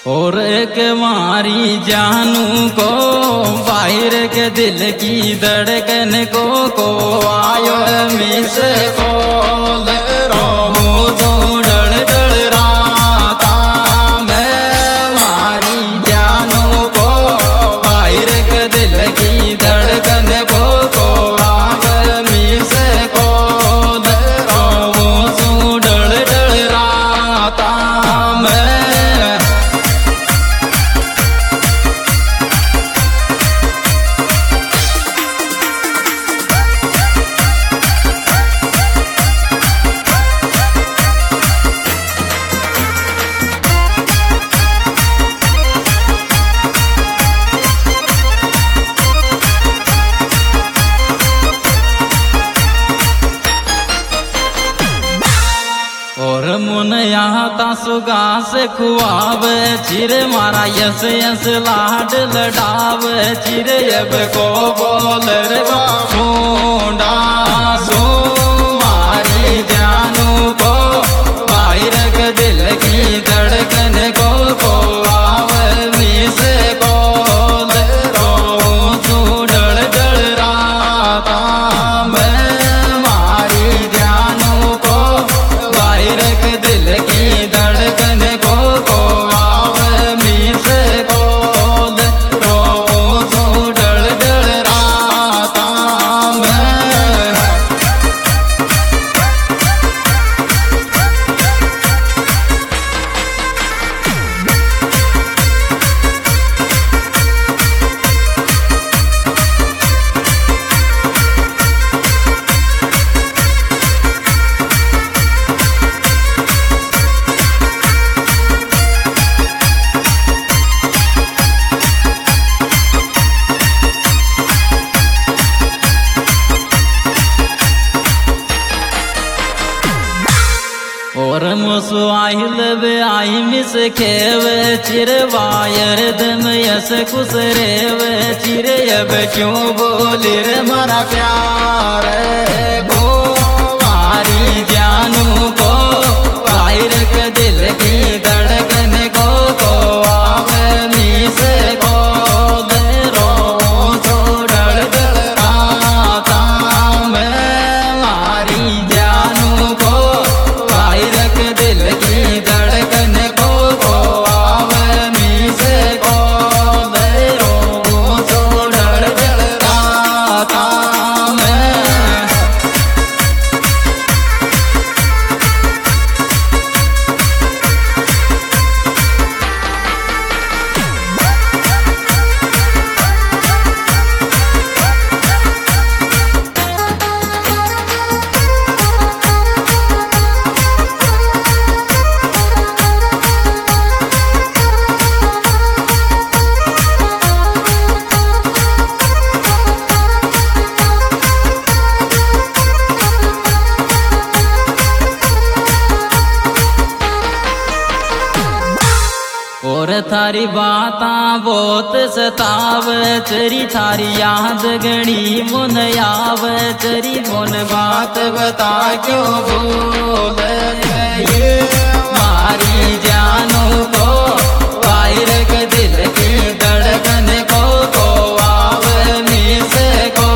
और एक मारी जानू को बाहर के दिल की धड़कन को आयो मिस को रो डर डर राता मैं मारी जानू को बाहर के दिल की धड़कन को आयो मिस को रो डर डर राता मैं। और मुन यहाँ तासुगा से खुआब चिर मारा यस यस लाड लडाव चिर अब को बोल रे मुंडा सो मारी जानू को बाहर के दिल की धड़कन को आव मिस को रो तू डर डर राता मैं मारी जानू को बाहर के दिल की धड़कन को आव मिस को रो तू डर डर राता मैं। और मुसवाइल वे आई मिस खेव चिर वायर दम यस खुश रेव चिर अब क्यों बोली रे मारा प्यार को मारी जानू को बाहर के दिल की धड़कन को आव मिस को रो तो डर डर राता मैं मारी जानू को बाहर के दिल की धड़कन को आव मिस को रो तो डर डर राता मैं। और थारी बाता बहुत सताव चरी थारी याद गणी मुन आव चरी मुन बात बता क्यों बोल ये मारी जानू को बाहर के दिल की धड़कन को आव मिस को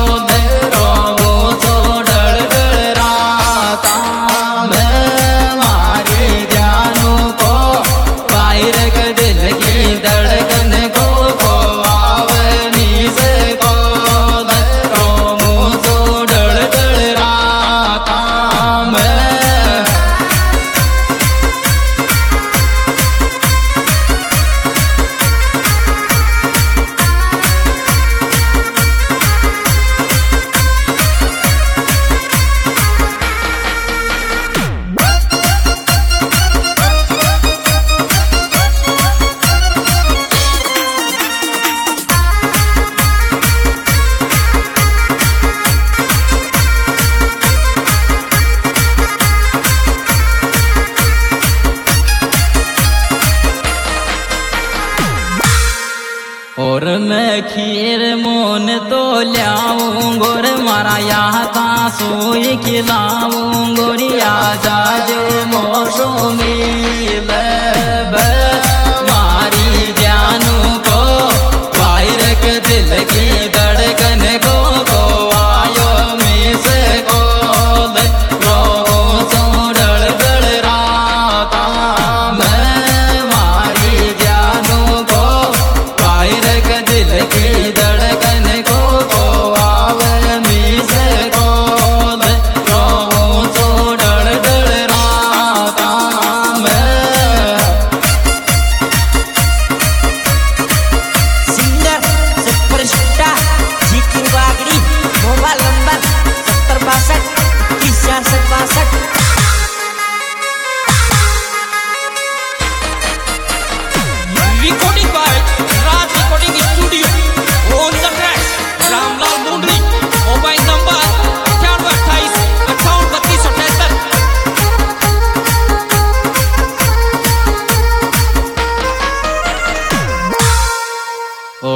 रो तो डर डर राता मैं मारी जानू को बाहर के दिल की धड़कन को आव मिस को रो तो डर डर राता मैं। और मैं खीर मोन तो ल्याऊं गोर मारा यहाँ ता सोई खिलाऊं गोरिया जा जो मौसमी ले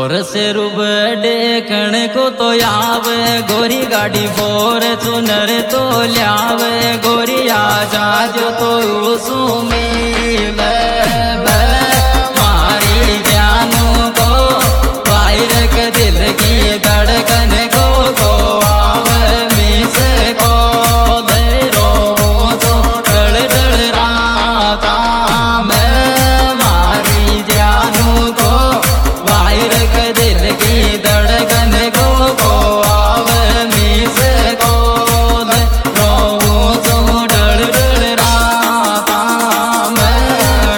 और से रूप देखण को तो आवे गोरी गाड़ी बोर चुनर तो ल्यावे गोरी आजा जो तो उसू मिले मारी जानू को वायर के दिल की धड़कन को आवे मिस को दे रो तो डल डल राता मैं मारी जानू को वायर के दिल की धड़कन को आवे मिस को दे रो तो डल डल राता मैं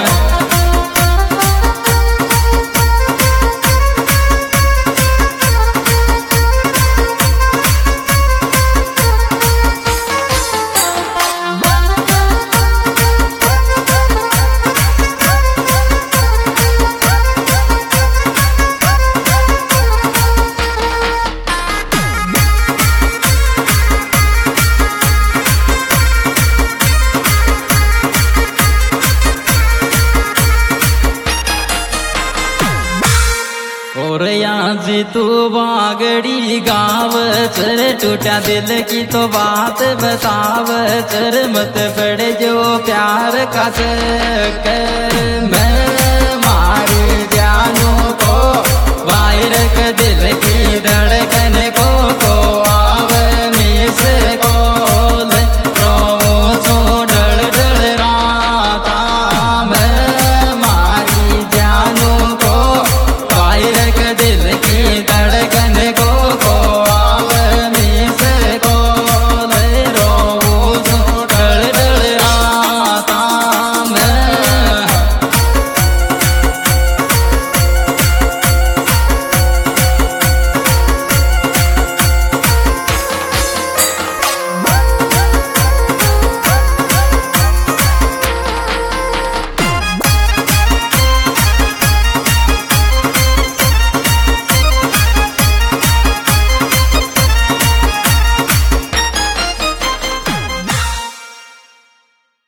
और यहाँ जी तू बागड़ी गाव चर टूटा दिल की तो बात बताव चर मत पड़े जो प्यार का चक्कर मैं